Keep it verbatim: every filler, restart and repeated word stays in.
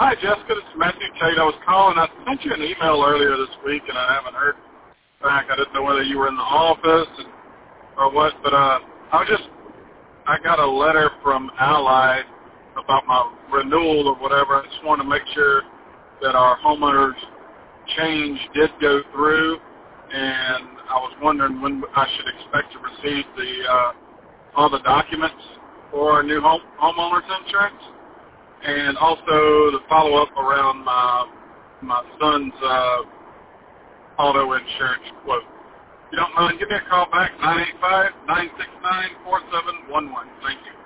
Hi, Jessica. This is Matthew Tate. I was calling. I sent you an email earlier this week, and I haven't heard back. I didn't know whether you were in the office and, or what, but uh, I was just, I got a letter from Ally about my renewal or whatever. I just wanted to make sure that our homeowners change did go through, and I was wondering when I should expect to receive the uh, all the documents for our new home homeowners insurance, and also the follow-up around my my son's uh, auto insurance quote. If you don't mind, give me a call back, nine eight five, nine six nine, four seven one one. Thank you.